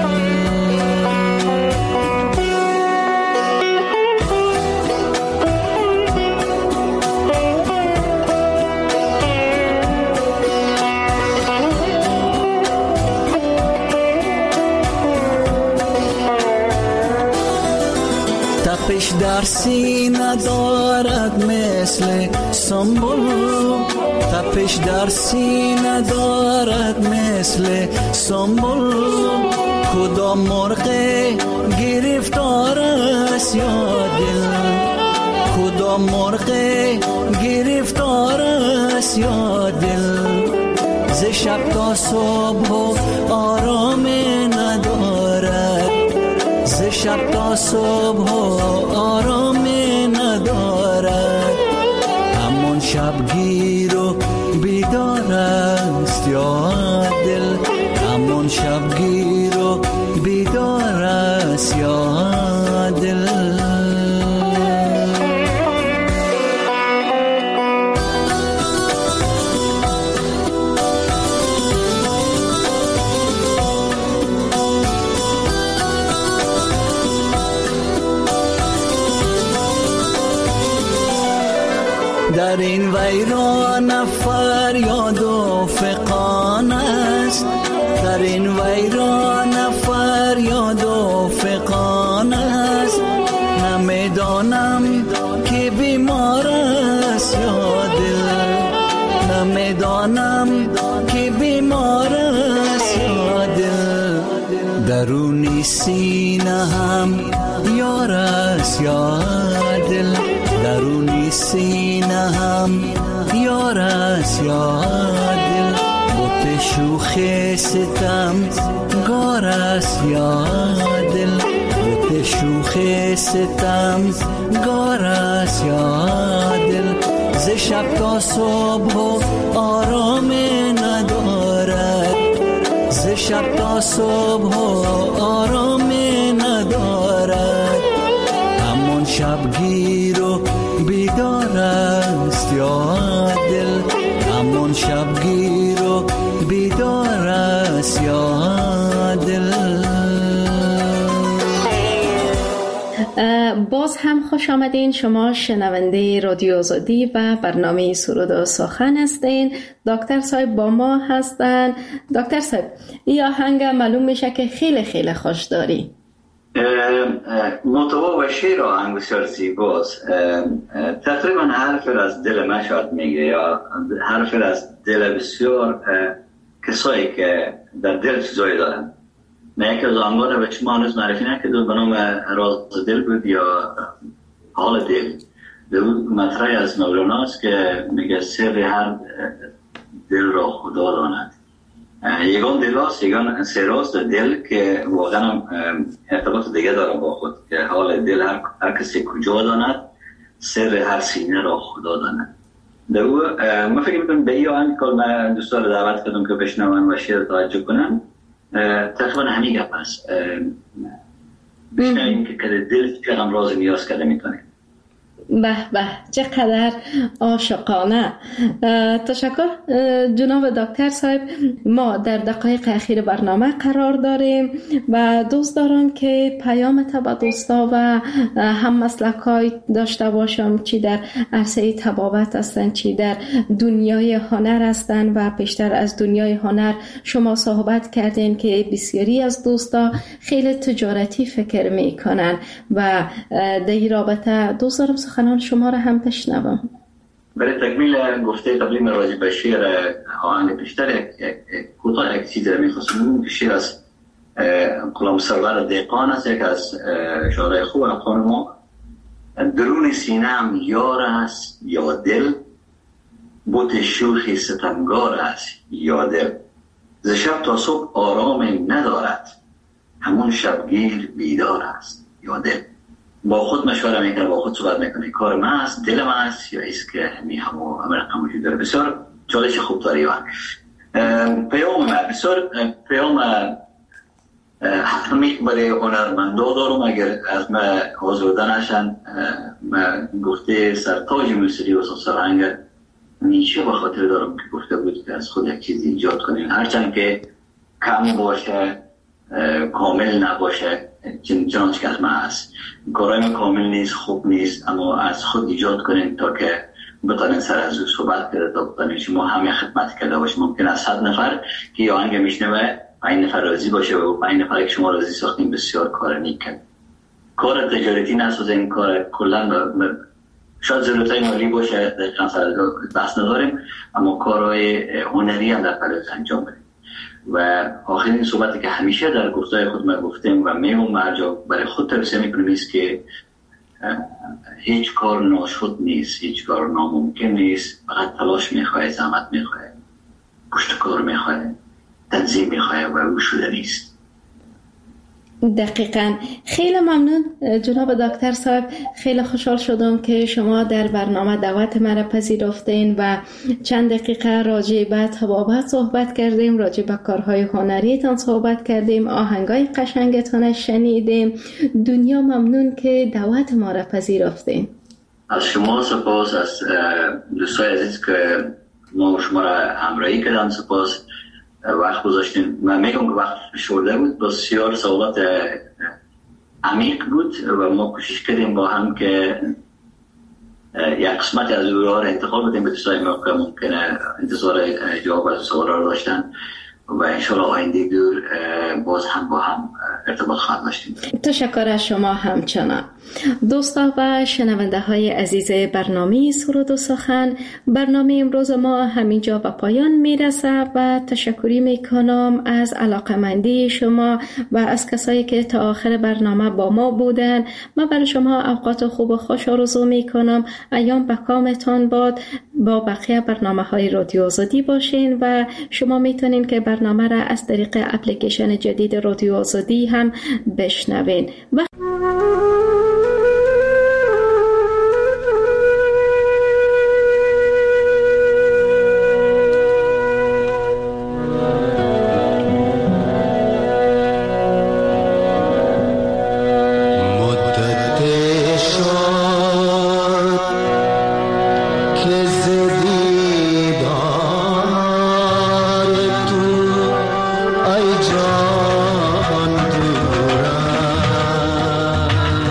تپش در سینه دارد مثل سنبل، تپش در سینه دارد مثل سنبل، کدام مرغ گرفتار است یا دل، کدام مرغ گرفتار است یا دل، ز شب تا صبح آرام ندارد، ز شب تا صبح آرام ندارد، همان شبگیر و بیدار است یا دل، همان شبگیر و بیدار است یا دل. در این ویران فریاد و فغان است، در این ویران فریاد و فغان است، نمیدانم که بیمار است یا دل، نمیدانم که بیمار است یا دل، درونی سینه هم یار است یا دل، درونی سینه هم یار است یا دل، بوت شوخ ستم گار است یا دل، بوت شوخ ستم گار است یا دل، ز شب تا صبح آرام ندارد، ز شب تا صبح آرام ندارد، باز هم خوش آمدین. شما شنونده رادیو آزادی و برنامه سرود و سخن هستین. دکتر صاحب با ما هستن. دکتر صاحب این آهنگ معلوم میشه که خیلی خیلی خوش داری. محتوا و شعر آهنگ بسیار زیباست. تقریبا حرف از دل من شاید میگه یا حرف از دل بسیار کسایی که در دل چیزایی دارن. نه یکی از آهنگ‌ها رو به شما هنوز معرفی نکردم، به نام راز دل بود یا حال دل. در مطرحی از مولاناست که میگه سر هر دل را خدا داند. یگان دل هاست، یگان سراست دل که واقعا ارتباط دیگه داره با خود، که حال دل هر, هر کسی کجا داند، سر هر سینه را خدا داند. در او من فکر میکنم به این آهنگ که من دوستان رو دعوت کردم که بشنون و شعر توجه کنن، تقریبا همین گپ است. بشنویم که کده دل چقدر راز نیاز کرده میتونه. به به چقدر عاشقانه. تشکر جناب دکتر صاحب. ما در دقایق اخیر برنامه قرار داریم و دوست دارم که پیام تا به دوستا و هم مسلکای داشته باشم، چی در عرصه طبابت هستن، چی در دنیای هنر هستن. و پیشتر از دنیای هنر شما صحبت کردین که بسیاری از دوستا خیلی تجارتی فکر میکنن و در این رابطه دوست دارم سخنان شما را هم بشنوم. برای تکمیل گفته قبلی من راجع به شعر آهنگ پیشتر کوتاه یک چیز می‌خواستم که شعر از غلام سرور دهقان است، یک از شاعرای خوب افغان ما. درون سینه‌ام یار است یا دل، بت شوخی ستمگار است یا دل. ز شب تا صبح آرام ندارد، همون شبگیر بیدار است یا دل. با خود مشوره میکنه، با خود صحبت میکنه، کار من است، دل من است یا ایست که همی همو همه رقم وجود داره. بسیار چالش خوب داری و پیام من بسیار پیام همیک برای هنرمندا دارم. اگر از من آزرده نشن، من گفته سرتاج موسیقی و سرهنگ نیچه به خاطر دارم که گفته بود که از خود یک چیز ایجاد کنیم، هرچند که کم باشه، کامل نباشه، چنانچه که از من هست. کارهای من کامل نیست، خوب نیست، اما از خود ایجاد کنین تا که بتانین سر از او صحبت کرده، تا بتانین شما همه خدمت کرده باشه. ممکن است صد نفر که یه آهنگ میشنوه پنج نفر راضی باشه و پنج نفر که شما راضی ساختین بسیار کار نیک کرد. کار تجارتی نسازین، کار کلا شاید ضرورتای مالی باشه، دقیقا سر بحث نداریم، اما کارهای هنری هم در پلوز انجام بدیم. و آخرین صحبتی که همیشه در گفتای خود ما گفتیم و میمون مرجع برای خود توصیه میکنیم است که هیچ کار ناشد نیست، هیچ کار ناممکن نیست، فقط تلاش میخواه، زحمت میخواه، پشت کار میخواه، تنظیم میخواه و او شده نیست. دقیقاً. خیلی ممنون جناب دکتر صاحب. خیلی خوشحال شدم که شما در برنامه دعوت مرا پذیرفتین و چند دقیقه راجع به طبابت صحبت کردیم، راجع به کارهای هنریتان صحبت کردیم، آهنگای قشنگتان شنیدیم. دنیا ممنون که دعوت ما را پذیرفتین. از شما سپاس، از دوستای عزیز که ما و شما را همراهی کردن سپاس، وقت گذاشتیم. من میگم که وقت شورده بود، بسیار سوالات عمیق بود و ما کوشش کردیم با هم که یک قسمت از او را انتقال بدیم به دوستای ما که ممکنه انتظار جواب از سوالات را داشتن و انشاءالله آینده دور باز هم با هم ارتباط خواهد داشتیم. تشکر از شما همچنان. دوستا و شنونده های عزیز برنامه سرود و سخن، برنامه امروز ما همینجا به پایان میرسه و تشکری میکنم از علاقمندی شما و از کسایی که تا آخر برنامه با ما بودن. من برای شما اوقات خوب و خوش آرزو میکنم. ایام به کامتان باد. با بقیه برنامه های رادیو آزادی باشین و شما میتونین که برنامه را از طریق اپلیکیشن جدید رادیو آزادی هم بشنوین. و جان دورم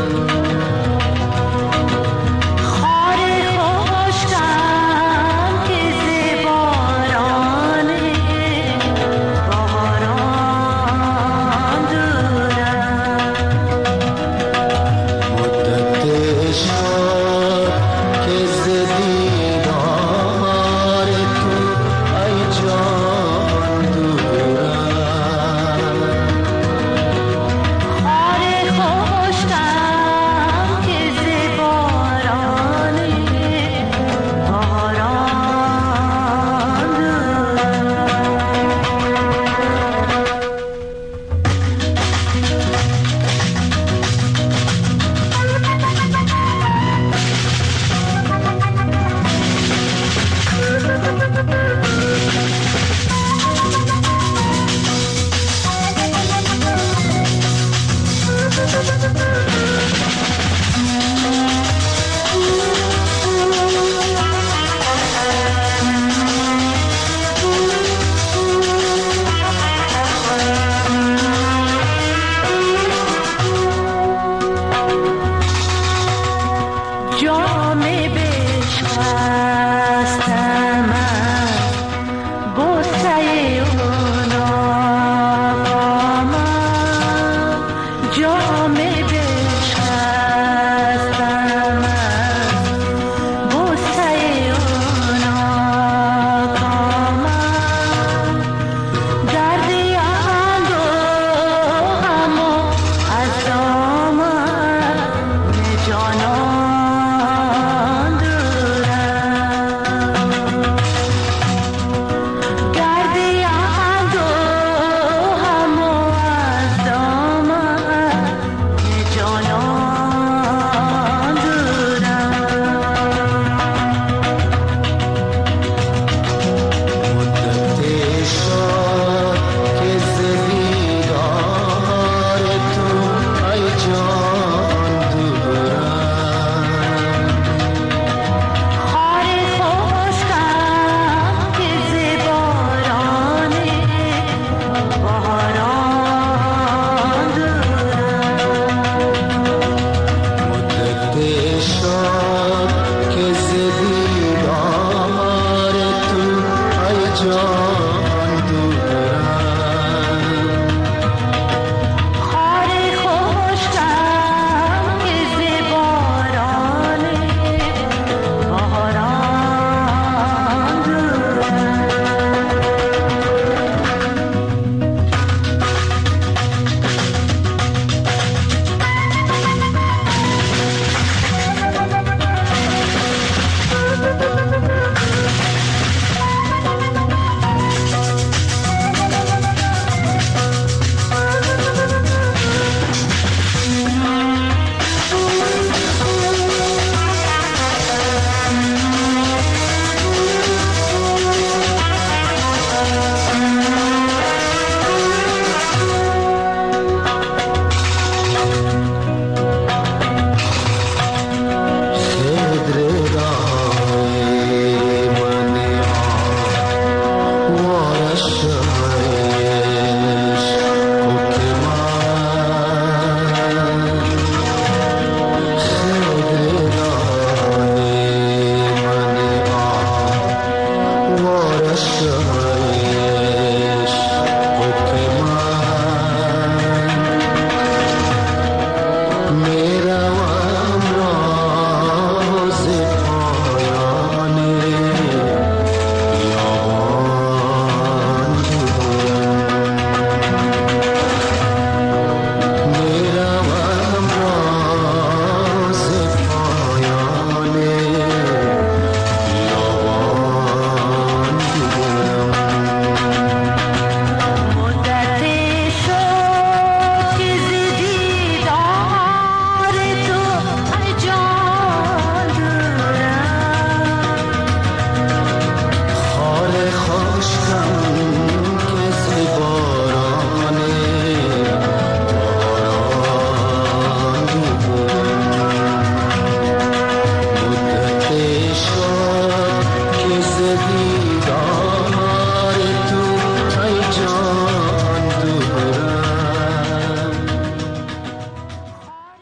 می